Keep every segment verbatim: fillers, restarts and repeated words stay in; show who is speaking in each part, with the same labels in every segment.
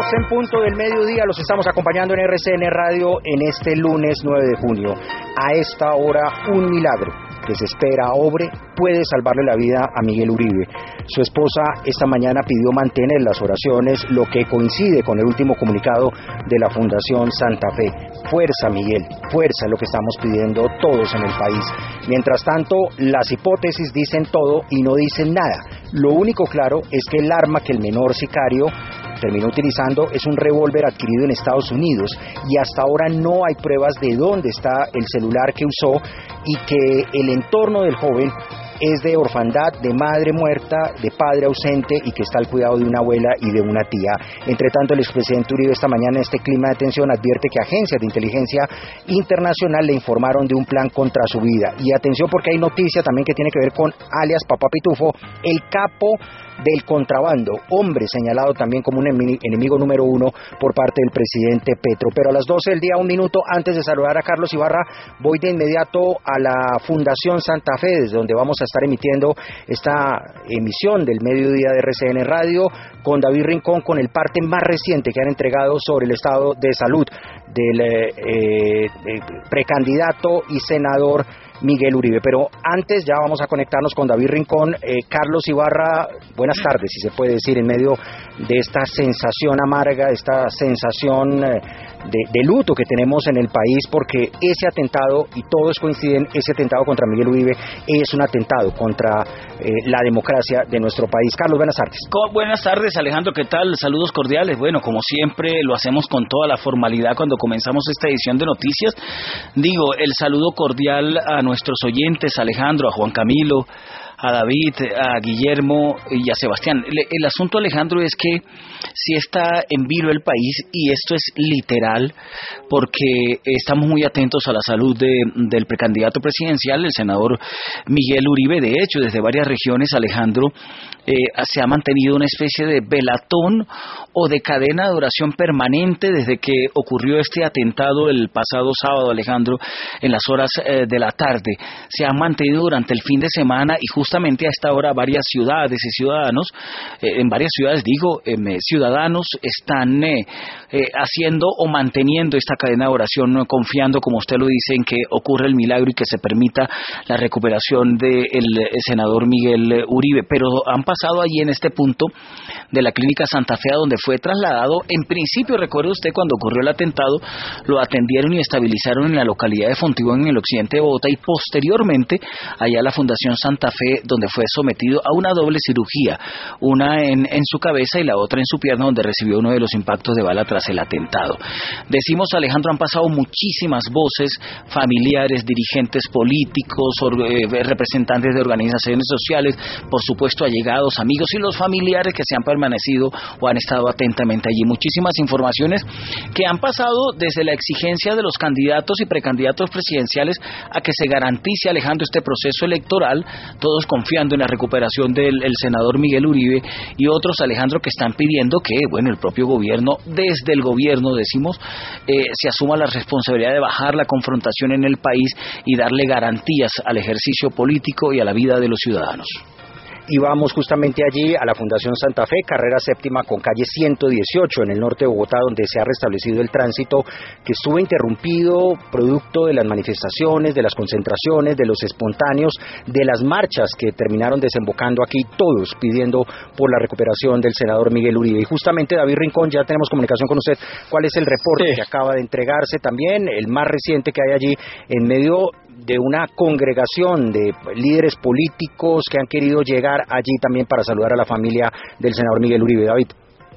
Speaker 1: dos en punto del mediodía, los estamos acompañando en R C N Radio en este lunes nueve de junio. A esta hora, un milagro que se espera obre puede salvarle la vida a Miguel Uribe. Su esposa esta mañana pidió mantener las oraciones, lo que coincide con el último comunicado de la Fundación Santa Fe. Fuerza, Miguel, fuerza es lo que estamos pidiendo todos en el país. Mientras tanto, las hipótesis dicen todo y no dicen nada. Lo único claro es que el arma que el menor sicario terminó utilizando es un revólver adquirido en Estados Unidos y hasta ahora no hay pruebas de dónde está el celular que usó y que el entorno del joven es de orfandad, de madre muerta, de padre ausente y que está al cuidado de una abuela y de una tía. Entre tanto, el expresidente Uribe esta mañana en este clima de tensión advierte que agencias de inteligencia internacional le informaron de un plan contra su vida. Y atención porque hay noticia también que tiene que ver con alias Papá Pitufo, el capo del contrabando, hombre señalado también como un enemigo número uno por parte del presidente Petro. Pero a las doce del día, un minuto antes de saludar a Carlos Ibarra, voy de inmediato a la Fundación Santa Fe, desde donde vamos a estar emitiendo esta emisión del mediodía de R C N Radio, con David Rincón, con el parte más reciente que han entregado sobre el estado de salud del eh, eh, precandidato y senador Miguel Uribe. Pero antes ya vamos a conectarnos con David Rincón. eh, Carlos Ibarra, buenas tardes, si se puede decir, en medio de esta sensación amarga, esta sensación eh, de, de luto que tenemos en el país, porque ese atentado, y todos coinciden, ese atentado contra Miguel Uribe es un atentado contra eh, la democracia de nuestro país. Carlos, buenas tardes.
Speaker 2: Buenas tardes, Alejandro, ¿qué tal? Saludos cordiales. Bueno, como siempre lo hacemos con toda la formalidad cuando comenzamos esta edición de noticias. Digo, el saludo cordial a nuestros oyentes, a Alejandro, a Juan Camilo, a David, a Guillermo y a Sebastián. El, el asunto, Alejandro, es que si está en vilo el país, y esto es literal, porque estamos muy atentos a la salud de, del precandidato presidencial, el senador Miguel Uribe. De hecho, desde varias regiones, Alejandro, eh, se ha mantenido una especie de velatón o de cadena de oración permanente desde que ocurrió este atentado el pasado sábado, Alejandro, en las horas eh, de la tarde. Se ha mantenido durante el fin de semana y justamente a esta hora varias ciudades y ciudadanos, eh, en varias ciudades digo, eh, ciudadanos están eh, eh, haciendo o manteniendo esta cadena de oración, no, confiando, como usted lo dice, en que ocurra el milagro y que se permita la recuperación del senador Miguel Uribe. Pero han pasado allí en este punto de la clínica Santa Fe, a donde fue trasladado. En principio, recuerde usted, cuando ocurrió el atentado, lo atendieron y estabilizaron en la localidad de Fontibón, en el occidente de Bogotá, y posteriormente allá a la Fundación Santa Fe, donde fue sometido a una doble cirugía, una en, en su cabeza y la otra en su pierna, donde recibió uno de los impactos de bala tras el atentado. Decimos, Alejandro, han pasado muchísimas voces, familiares, dirigentes políticos, or, eh, representantes de organizaciones sociales, por supuesto allegados, amigos y los familiares que se han permanecido o han estado atentamente allí. Muchísimas informaciones que han pasado desde la exigencia de los candidatos y precandidatos presidenciales a que se garantice, Alejandro, este proceso electoral, todos confiando en la recuperación del el senador Miguel Uribe, y otros, Alejandro, que están pidiendo que, bueno, el propio gobierno, desde el gobierno, decimos, eh, se asuma la responsabilidad de bajar la confrontación en el país y darle garantías al ejercicio político y a la vida de los ciudadanos.
Speaker 1: Y vamos justamente allí a la Fundación Santa Fe, carrera séptima con calle ciento dieciocho en el norte de Bogotá, donde se ha restablecido el tránsito que estuvo interrumpido producto de las manifestaciones, de las concentraciones, de los espontáneos, de las marchas que terminaron desembocando aquí, todos pidiendo por la recuperación del senador Miguel Uribe. Y justamente, David Rincón, ya tenemos comunicación con usted. ¿Cuál es el reporte sí. que acaba de entregarse también, el más reciente que hay allí, en medio de una congregación de líderes políticos que han querido llegar allí también para saludar a la familia del senador Miguel Uribe? David.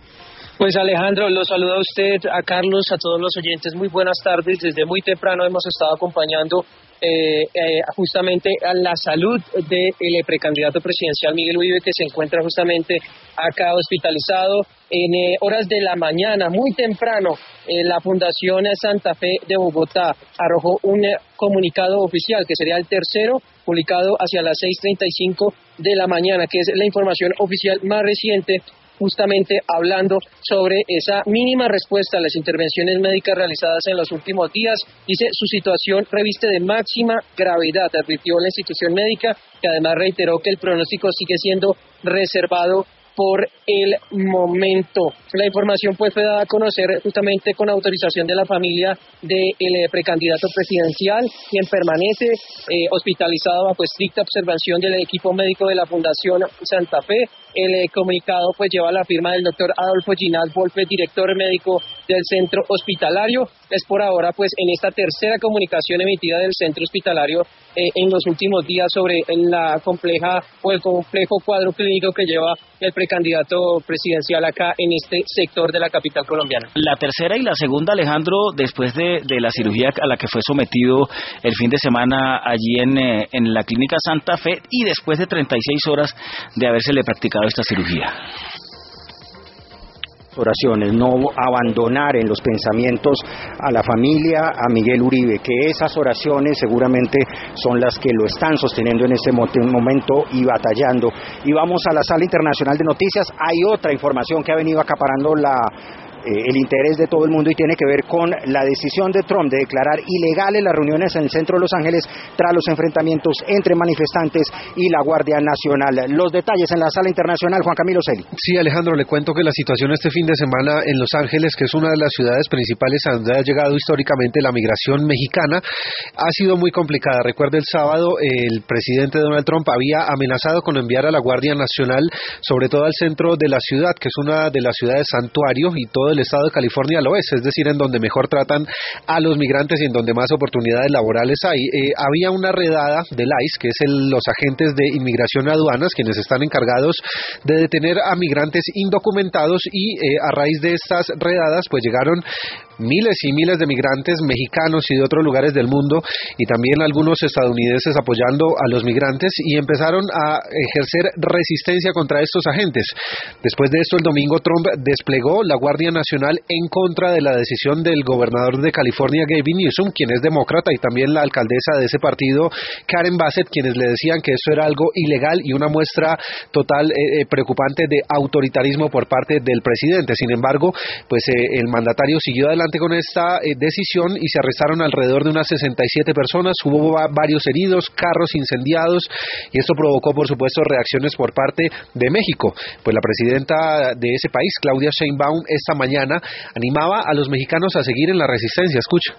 Speaker 3: Pues Alejandro, lo saluda a usted, a Carlos, a todos los oyentes. Muy buenas tardes. Desde muy temprano hemos estado acompañando eh, eh, justamente a la salud del precandidato presidencial Miguel Uribe, que se encuentra justamente acá hospitalizado. En eh, horas de la mañana, muy temprano, eh, la Fundación Santa Fe de Bogotá arrojó un eh, comunicado oficial, que sería el tercero, publicado hacia las seis treinta y cinco de la mañana, que es la información oficial más reciente, justamente hablando sobre esa mínima respuesta a las intervenciones médicas realizadas en los últimos días. Dice: su situación reviste de máxima gravedad, advirtió la institución médica, que además reiteró que el pronóstico sigue siendo reservado por el momento. La información pues fue dada a conocer justamente con autorización de la familia del precandidato presidencial, quien permanece eh, hospitalizado bajo estricta observación del equipo médico de la Fundación Santa Fe. El eh, comunicado pues lleva la firma del doctor Adolfo Ginás Volpe, director médico del centro hospitalario. Es por ahora pues en esta tercera comunicación emitida del centro hospitalario eh, en los últimos días sobre la compleja o el complejo cuadro clínico que lleva el precandidato presidencial acá en este sector de la capital colombiana.
Speaker 2: La tercera y la segunda, Alejandro, después de, de la cirugía a la que fue sometido el fin de semana allí en, eh, en la clínica Santa Fe y después de treinta y seis horas de habérsele practicado esta cirugía.
Speaker 1: Oraciones, no abandonar en los pensamientos a la familia, a Miguel Uribe, que esas oraciones seguramente son las que lo están sosteniendo en este momento y batallando. Y vamos a la sala internacional de noticias. Hay otra información que ha venido acaparando la Eh, el interés de todo el mundo y tiene que ver con la decisión de Trump de declarar ilegales las reuniones en el centro de Los Ángeles tras los enfrentamientos entre manifestantes y la Guardia Nacional. Los detalles en la sala internacional, Juan Camilo Celi.
Speaker 4: Sí, Alejandro, le cuento que la situación este fin de semana en Los Ángeles, que es una de las ciudades principales a donde ha llegado históricamente la migración mexicana, ha sido muy complicada. Recuerde, el sábado el presidente Donald Trump había amenazado con enviar a la Guardia Nacional, sobre todo al centro de la ciudad, que es una de las ciudades santuario, y todo el estado de California lo es, es decir, en donde mejor tratan a los migrantes y en donde más oportunidades laborales hay. Eh, había una redada del I C E, que es el, los agentes de inmigración y aduanas, quienes están encargados de detener a migrantes indocumentados, y eh, a raíz de estas redadas pues llegaron miles y miles de migrantes mexicanos y de otros lugares del mundo, y también algunos estadounidenses apoyando a los migrantes, y empezaron a ejercer resistencia contra estos agentes. Después de esto, el domingo Trump desplegó la Guardia Nacional en contra de la decisión del gobernador de California, Gavin Newsom, quien es demócrata, y también la alcaldesa de ese partido, Karen Bassett, quienes le decían que eso era algo ilegal y una muestra total eh, preocupante de autoritarismo por parte del presidente. Sin embargo, pues eh, el mandatario siguió adelante con esta eh, decisión y se arrestaron alrededor de unas sesenta y siete personas, hubo va- varios heridos, carros incendiados, y esto provocó por supuesto reacciones por parte de México. Pues la presidenta de ese país, Claudia Sheinbaum, esta mañana animaba a los mexicanos a seguir en la resistencia. Escucha.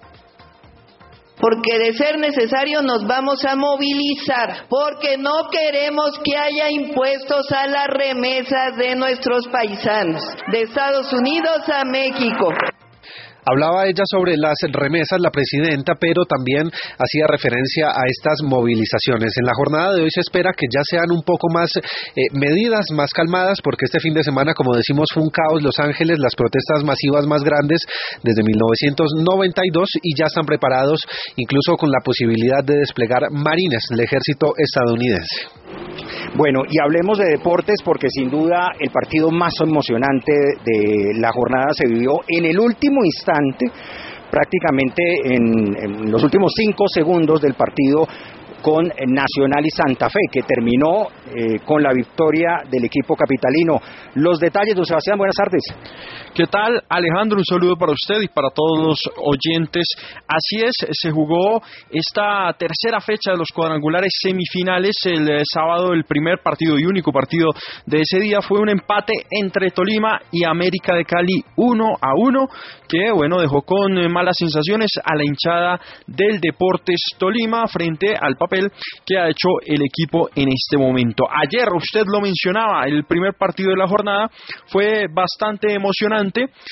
Speaker 5: Porque de ser necesario nos vamos a movilizar, porque no queremos que haya impuestos a las remesas de nuestros paisanos, de Estados Unidos a México.
Speaker 4: Hablaba ella sobre las remesas, la presidenta, pero también hacía referencia a estas movilizaciones. En la jornada de hoy se espera que ya sean un poco más eh, medidas, más calmadas, porque este fin de semana, como decimos, fue un caos Los Ángeles, las protestas masivas más grandes desde mil novecientos noventa y dos, y ya están preparados incluso con la posibilidad de desplegar marines del ejército estadounidense.
Speaker 1: Bueno, y hablemos de deportes, porque sin duda el partido más emocionante de la jornada se vivió en el último instante, prácticamente en, en los últimos cinco segundos del partido, con Nacional y Santa Fe, que terminó eh, con la victoria del equipo capitalino. Los detalles, don Sebastián, buenas tardes.
Speaker 6: ¿Qué tal, Alejandro? Un saludo para usted y para todos los oyentes. Así es, se jugó esta tercera fecha de los cuadrangulares semifinales. El eh, sábado, el primer partido y único partido de ese día fue un empate entre Tolima y América de Cali, uno a uno, que bueno, dejó con eh, malas sensaciones a la hinchada del Deportes Tolima frente al papel que ha hecho el equipo en este momento. Ayer, usted lo mencionaba, el primer partido de la jornada fue bastante emocionante.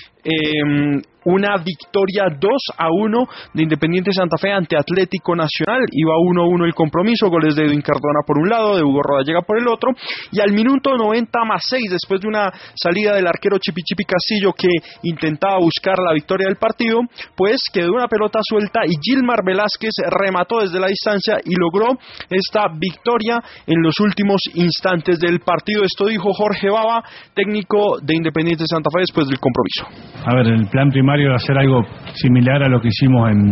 Speaker 6: Eh, una victoria dos a uno de Independiente Santa Fe ante Atlético Nacional. Iba uno a uno el compromiso, goles de Edwin Cardona por un lado, de Hugo Rodallega por el otro, y al minuto noventa más seis, después de una salida del arquero Chipi Chipi Castillo que intentaba buscar la victoria del partido, pues quedó una pelota suelta y Gilmar Velázquez remató desde la distancia y logró esta victoria en los últimos instantes del partido. Esto dijo Jorge Baba, técnico de Independiente Santa Fe, después del compromiso.
Speaker 7: A ver, el plan primario era hacer algo similar a lo que hicimos en,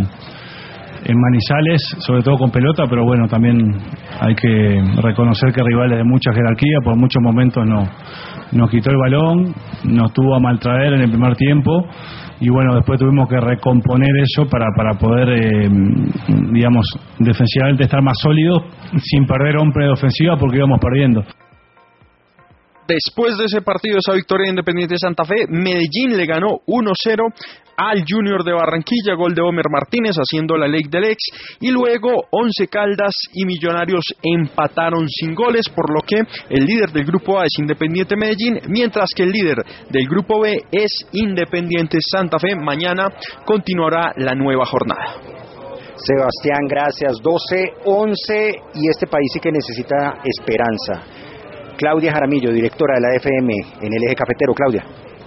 Speaker 7: en Manizales, sobre todo con pelota, pero bueno, también hay que reconocer que rivales de mucha jerarquía, por muchos momentos no, nos quitó el balón, nos tuvo a maltraer en el primer tiempo, y bueno, después tuvimos que recomponer eso para, para poder, eh, digamos, defensivamente estar más sólidos, sin perder hombre de ofensiva porque íbamos perdiendo.
Speaker 6: Después de ese partido, esa victoria de Independiente Santa Fe, Medellín le ganó uno cero al Junior de Barranquilla, gol de Homer Martínez haciendo la ley del ex, y luego Once Caldas y Millonarios empataron sin goles, por lo que el líder del grupo A es Independiente Medellín, mientras que el líder del grupo B es Independiente Santa Fe. Mañana continuará la nueva jornada.
Speaker 1: Sebastián, gracias. doce once y este país sí que necesita esperanza. Claudia Jaramillo, directora de la F M en el Eje Cafetero. Claudia.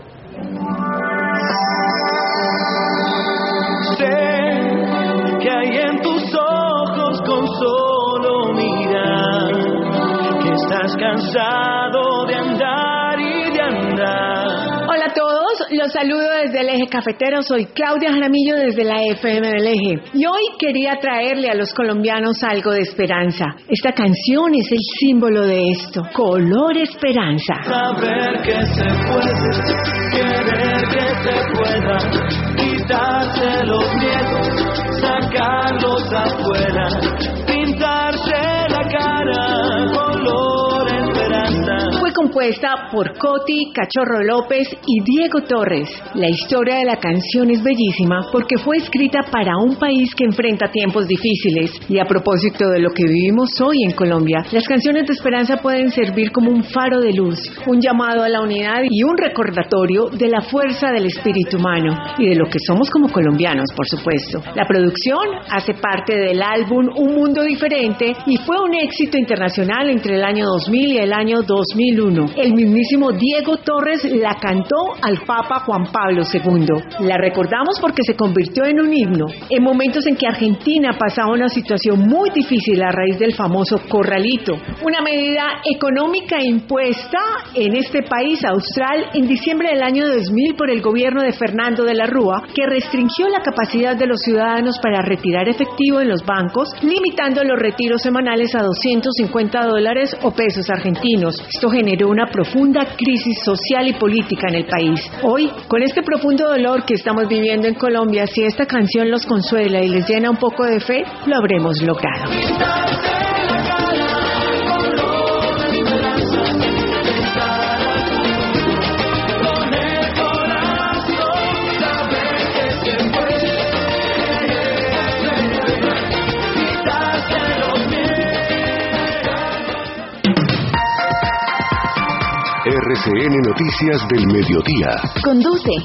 Speaker 8: Sé que hay en tus ojos con solo mirar que estás cansado de andar y de andar.
Speaker 9: Hola a todos, los saludo desde el Eje Cafetero, soy Claudia Jaramillo desde la F M del Eje y hoy quería traerle a los colombianos algo de esperanza. Esta canción es el símbolo de esto, Color Esperanza.
Speaker 8: Saber que se puede, querer que se pueda, quitarse los miedos, sacarlos afuera, pintarse la cara, color esperanza.
Speaker 9: Fue compuesta por Coti, Cachorro López y Diego Torres. La historia de la canción es bellísima porque fue escrita para un país que enfrenta tiempos difíciles. Y a propósito de lo que vivimos hoy en Colombia, las canciones de esperanza pueden servir como un faro de luz, un llamado a la unidad y un recordatorio de la fuerza del espíritu humano y de lo que somos como colombianos, por supuesto. La producción hace parte del álbum Un Mundo Diferente y fue un éxito internacional entre el año dos mil y el año dos mil uno. El mismísimo Diego Torres la cantó al Papa Juan Pablo segundo. La recordamos porque se convirtió en un himno en momentos en que Argentina pasaba una situación muy difícil a raíz del famoso corralito, una medida económica impuesta en este país austral en diciembre del año dos mil por el gobierno de Fernando de la Rúa, que restringió la capacidad de los ciudadanos para retirar efectivo en los bancos, limitando los retiros semanales a doscientos cincuenta dólares o pesos argentinos. Esto generó una profunda crisis social y política en el país. Hoy, con este profundo dolor que estamos viviendo en Colombia, si esta canción los consuela y les llena un poco de fe, lo habremos logrado.
Speaker 10: R C N Noticias del Mediodía.
Speaker 11: Conduce